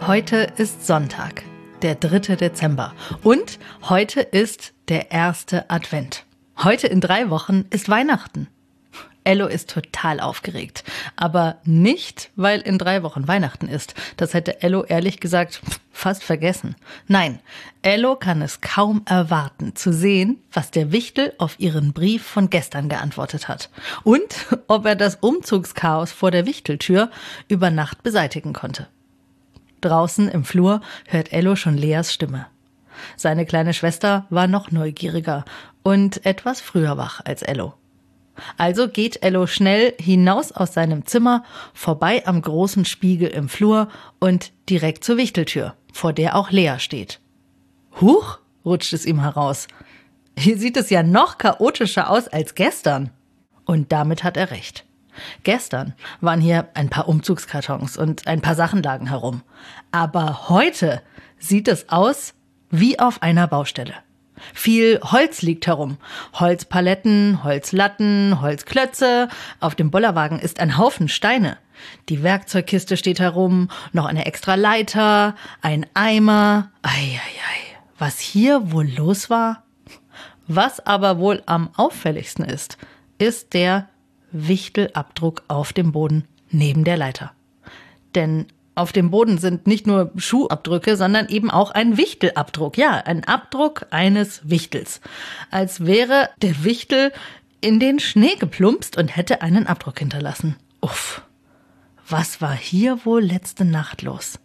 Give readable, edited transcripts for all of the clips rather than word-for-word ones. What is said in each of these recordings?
Heute ist Sonntag, der 3. Dezember und heute ist der erste Advent. Heute in 3 Wochen ist Weihnachten. Ello ist total aufgeregt, aber nicht, weil in 3 Wochen Weihnachten ist. Das hätte Ello ehrlich gesagt fast vergessen. Nein, Ello kann es kaum erwarten, zu sehen, was der Wichtel auf ihren Brief von gestern geantwortet hat und ob er das Umzugschaos vor der Wichteltür über Nacht beseitigen konnte. Draußen im Flur hört Ello schon Leas Stimme. Seine kleine Schwester war noch neugieriger und etwas früher wach als Ello. Also geht Ello schnell hinaus aus seinem Zimmer, vorbei am großen Spiegel im Flur und direkt zur Wichteltür, vor der auch Lea steht. Huch, rutscht es ihm heraus. Hier sieht es ja noch chaotischer aus als gestern. Und damit hat er recht. Gestern waren hier ein paar Umzugskartons und ein paar Sachen lagen herum. Aber heute sieht es aus wie auf einer Baustelle. Viel Holz liegt herum. Holzpaletten, Holzlatten, Holzklötze. Auf dem Bollerwagen ist ein Haufen Steine. Die Werkzeugkiste steht herum, noch eine extra Leiter, ein Eimer. Eieiei, was hier wohl los war? Was aber wohl am auffälligsten ist der Wichtelabdruck auf dem Boden neben der Leiter. Denn auf dem Boden sind nicht nur Schuhabdrücke, sondern eben auch ein Wichtelabdruck. Ja, ein Abdruck eines Wichtels. Als wäre der Wichtel in den Schnee geplumpst und hätte einen Abdruck hinterlassen. Uff, was war hier wohl letzte Nacht los?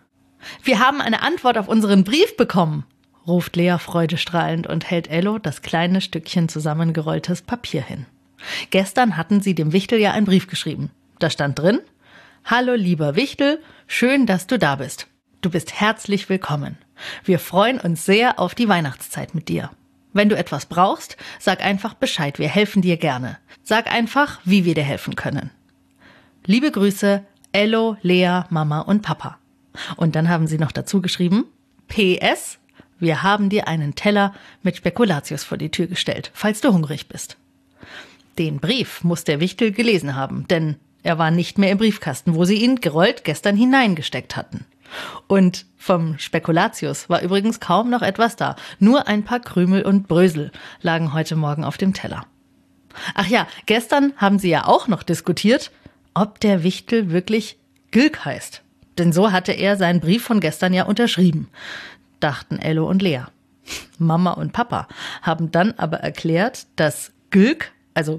Wir haben eine Antwort auf unseren Brief bekommen, ruft Lea freudestrahlend und hält Ello das kleine Stückchen zusammengerolltes Papier hin. Gestern hatten sie dem Wichtel ja einen Brief geschrieben. Da stand drin: Hallo lieber Wichtel, schön, dass du da bist. Du bist herzlich willkommen. Wir freuen uns sehr auf die Weihnachtszeit mit dir. Wenn du etwas brauchst, sag einfach Bescheid, wir helfen dir gerne. Sag einfach, wie wir dir helfen können. Liebe Grüße, Ello, Lea, Mama und Papa. Und dann haben sie noch dazu geschrieben: PS, wir haben dir einen Teller mit Spekulatius vor die Tür gestellt, falls du hungrig bist. Den Brief muss der Wichtel gelesen haben, denn er war nicht mehr im Briefkasten, wo sie ihn gerollt gestern hineingesteckt hatten. Und vom Spekulatius war übrigens kaum noch etwas da. Nur ein paar Krümel und Brösel lagen heute Morgen auf dem Teller. Ach ja, gestern haben sie ja auch noch diskutiert, ob der Wichtel wirklich Gülk heißt. Denn so hatte er seinen Brief von gestern ja unterschrieben, dachten Ello und Lea. Mama und Papa haben dann aber erklärt, dass Gülk, also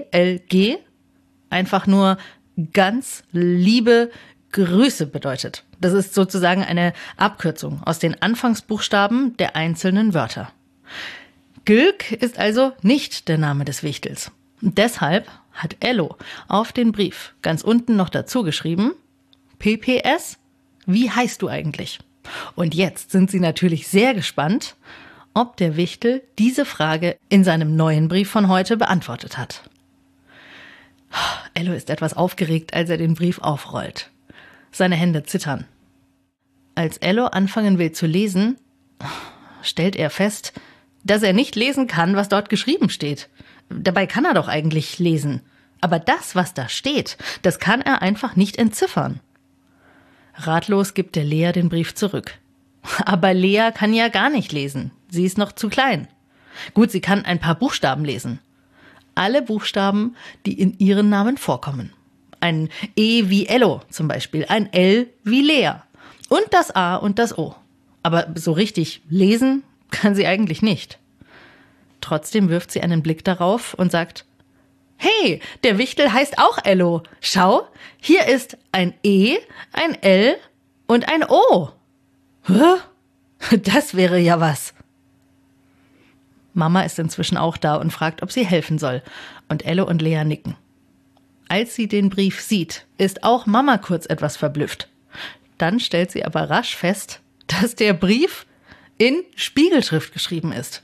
GLG, einfach nur ganz liebe Grüße bedeutet. Das ist sozusagen eine Abkürzung aus den Anfangsbuchstaben der einzelnen Wörter. Gülk ist also nicht der Name des Wichtels. Und deshalb hat Ello auf den Brief ganz unten noch dazu geschrieben: PPS, wie heißt du eigentlich? Und jetzt sind sie natürlich sehr gespannt, ob der Wichtel diese Frage in seinem neuen Brief von heute beantwortet hat. Ello ist etwas aufgeregt, als er den Brief aufrollt. Seine Hände zittern. Als Ello anfangen will zu lesen, stellt er fest, dass er nicht lesen kann, was dort geschrieben steht. Dabei kann er doch eigentlich lesen. Aber das, was da steht, das kann er einfach nicht entziffern. Ratlos gibt er Lea den Brief zurück. Aber Lea kann ja gar nicht lesen. Sie ist noch zu klein. Gut, sie kann ein paar Buchstaben lesen. Alle Buchstaben, die in ihren Namen vorkommen. Ein E wie Ello zum Beispiel, ein L wie Lea und das A und das O. Aber so richtig lesen kann sie eigentlich nicht. Trotzdem wirft sie einen Blick darauf und sagt: Hey, der Wichtel heißt auch Ello. Schau, hier ist ein E, ein L und ein O. Hä? Das wäre ja was. Mama ist inzwischen auch da und fragt, ob sie helfen soll. Und Ello und Lea nicken. Als sie den Brief sieht, ist auch Mama kurz etwas verblüfft. Dann stellt sie aber rasch fest, dass der Brief in Spiegelschrift geschrieben ist.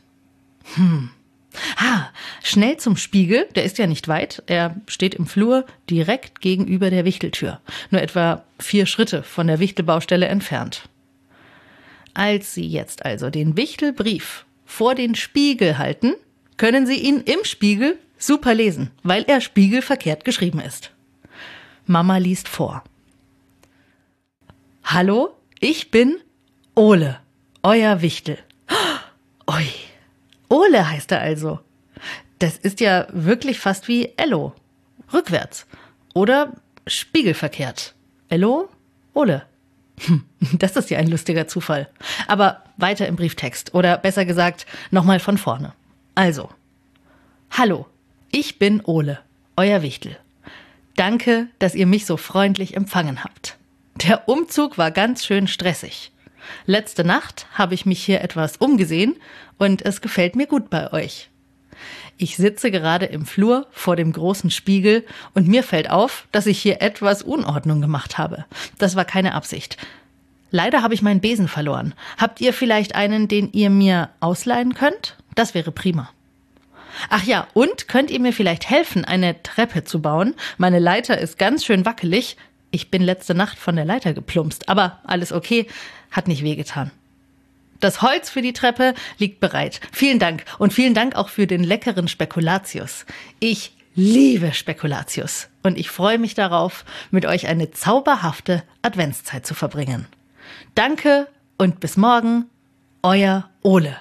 Schnell zum Spiegel, der ist ja nicht weit. Er steht im Flur direkt gegenüber der Wichteltür. Nur etwa 4 Schritte von der Wichtelbaustelle entfernt. Als sie jetzt also den Wichtelbrief vor den Spiegel halten, können sie ihn im Spiegel super lesen, weil er spiegelverkehrt geschrieben ist. Mama liest vor. Hallo, Ich bin Ole, euer Wichtel. Ui, Ole heißt er also. Das ist ja wirklich fast wie Ello, rückwärts. Oder spiegelverkehrt. Ello, Ole. Das ist ja ein lustiger Zufall. Aber weiter im Brieftext. Oder besser gesagt, nochmal von vorne. Also, hallo, ich bin Ole, euer Wichtel. Danke, dass ihr mich so freundlich empfangen habt. Der Umzug war ganz schön stressig. Letzte Nacht habe ich mich hier etwas umgesehen und es gefällt mir gut bei euch. Ich sitze gerade im Flur vor dem großen Spiegel und mir fällt auf, dass ich hier etwas Unordnung gemacht habe. Das war keine Absicht. Leider habe ich meinen Besen verloren. Habt ihr vielleicht einen, den ihr mir ausleihen könnt? Das wäre prima. Ach ja, und könnt ihr mir vielleicht helfen, eine Treppe zu bauen? Meine Leiter ist ganz schön wackelig. Ich bin letzte Nacht von der Leiter geplumpst, aber alles okay, hat nicht wehgetan. Das Holz für die Treppe liegt bereit. Vielen Dank und vielen Dank auch für den leckeren Spekulatius. Ich liebe Spekulatius und ich freue mich darauf, mit euch eine zauberhafte Adventszeit zu verbringen. Danke und bis morgen, euer Ole.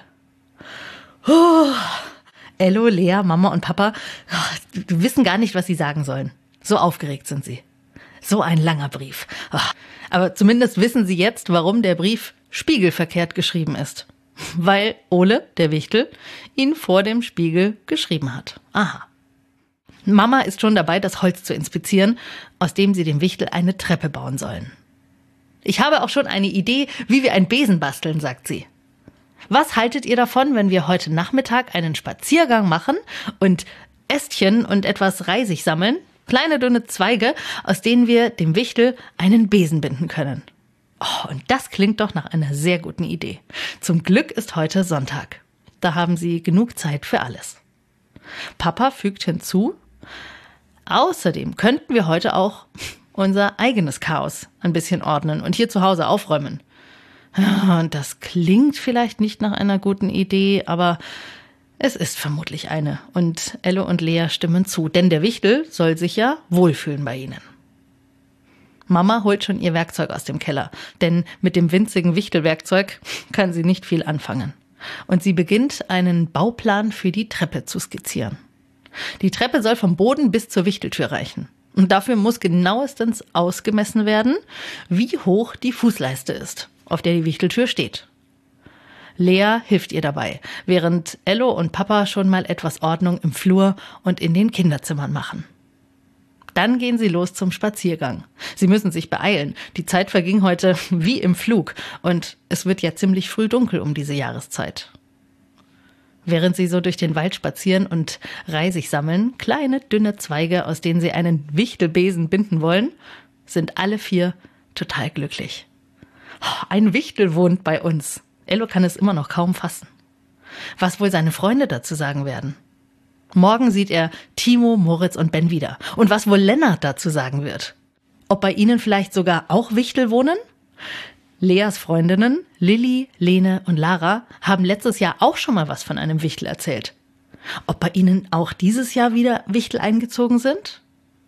Ello, Lea, Mama und Papa wissen gar nicht, was sie sagen sollen. So aufgeregt sind sie. So ein langer Brief. Aber zumindest wissen sie jetzt, warum der Brief spiegelverkehrt geschrieben ist. Weil Ole, der Wichtel, ihn vor dem Spiegel geschrieben hat. Aha. Mama ist schon dabei, das Holz zu inspizieren, aus dem sie dem Wichtel eine Treppe bauen sollen. Ich habe auch schon eine Idee, wie wir einen Besen basteln, sagt sie. Was haltet ihr davon, wenn wir heute Nachmittag einen Spaziergang machen und Ästchen und etwas Reisig sammeln? Kleine dünne Zweige, aus denen wir dem Wichtel einen Besen binden können. Oh, und das klingt doch nach einer sehr guten Idee. Zum Glück ist heute Sonntag. Da haben sie genug Zeit für alles. Papa fügt hinzu, außerdem könnten wir heute auch unser eigenes Chaos ein bisschen ordnen und hier zu Hause aufräumen. Und das klingt vielleicht nicht nach einer guten Idee, aber es ist vermutlich eine. Und Ello und Lea stimmen zu, denn der Wichtel soll sich ja wohlfühlen bei ihnen. Mama holt schon ihr Werkzeug aus dem Keller, denn mit dem winzigen Wichtelwerkzeug kann sie nicht viel anfangen. Und sie beginnt, einen Bauplan für die Treppe zu skizzieren. Die Treppe soll vom Boden bis zur Wichteltür reichen. Und dafür muss genauestens ausgemessen werden, wie hoch die Fußleiste ist, auf der die Wichteltür steht. Lea hilft ihr dabei, während Ello und Papa schon mal etwas Ordnung im Flur und in den Kinderzimmern machen. Dann gehen sie los zum Spaziergang. Sie müssen sich beeilen. Die Zeit verging heute wie im Flug und es wird ja ziemlich früh dunkel um diese Jahreszeit. Während sie so durch den Wald spazieren und Reisig sammeln, kleine, dünne Zweige, aus denen sie einen Wichtelbesen binden wollen, sind alle 4 total glücklich. Ein Wichtel wohnt bei uns. Ello kann es immer noch kaum fassen. Was wohl seine Freunde dazu sagen werden? Morgen sieht er Timo, Moritz und Ben wieder. Und was wohl Lennart dazu sagen wird? Ob bei ihnen vielleicht sogar auch Wichtel wohnen? Leas Freundinnen, Lilly, Lene und Lara, haben letztes Jahr auch schon mal was von einem Wichtel erzählt. Ob bei ihnen auch dieses Jahr wieder Wichtel eingezogen sind?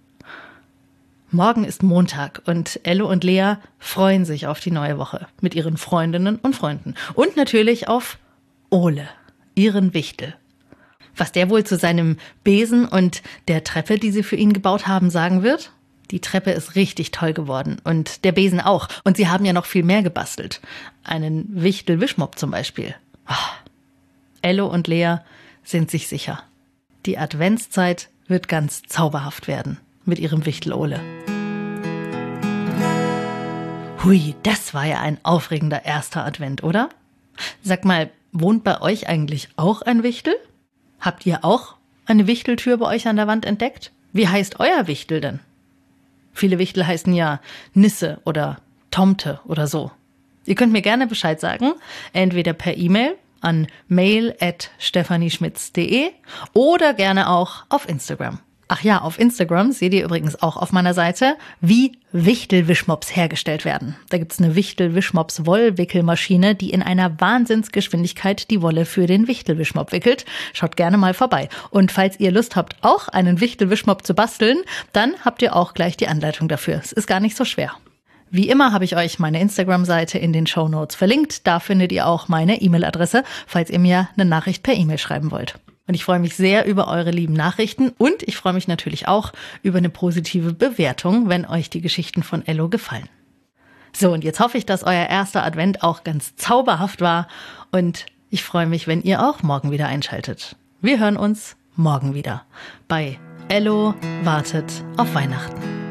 Morgen ist Montag und Ello und Lea freuen sich auf die neue Woche mit ihren Freundinnen und Freunden. Und natürlich auf Ole, ihren Wichtel. Was der wohl zu seinem Besen und der Treppe, die sie für ihn gebaut haben, sagen wird? Die Treppe ist richtig toll geworden und der Besen auch. Und sie haben ja noch viel mehr gebastelt. Einen Wichtel-Wischmopp zum Beispiel. Ello und Lea sind sich sicher. Die Adventszeit wird ganz zauberhaft werden mit ihrem Wichtel Ole. Hui, das war ja ein aufregender erster Advent, oder? Sag mal, wohnt bei euch eigentlich auch ein Wichtel? Habt ihr auch eine Wichteltür bei euch an der Wand entdeckt? Wie heißt euer Wichtel denn? Viele Wichtel heißen ja Nisse oder Tomte oder so. Ihr könnt mir gerne Bescheid sagen, entweder per E-Mail an mail@stephanieschmitz.de oder gerne auch auf Instagram. Ach ja, auf Instagram seht ihr übrigens auch auf meiner Seite, wie Wichtel-Wischmops hergestellt werden. Da gibt's eine Wichtel-Wischmops-Wollwickelmaschine, die in einer Wahnsinnsgeschwindigkeit die Wolle für den Wichtel-Wischmopp wickelt. Schaut gerne mal vorbei. Und falls ihr Lust habt, auch einen Wichtel-Wischmopp zu basteln, dann habt ihr auch gleich die Anleitung dafür. Es ist gar nicht so schwer. Wie immer habe ich euch meine Instagram-Seite in den Shownotes verlinkt. Da findet ihr auch meine E-Mail-Adresse, falls ihr mir eine Nachricht per E-Mail schreiben wollt. Und ich freue mich sehr über eure lieben Nachrichten und ich freue mich natürlich auch über eine positive Bewertung, wenn euch die Geschichten von Ello gefallen. So, und jetzt hoffe ich, dass euer erster Advent auch ganz zauberhaft war und ich freue mich, wenn ihr auch morgen wieder einschaltet. Wir hören uns morgen wieder bei Ello wartet auf Weihnachten.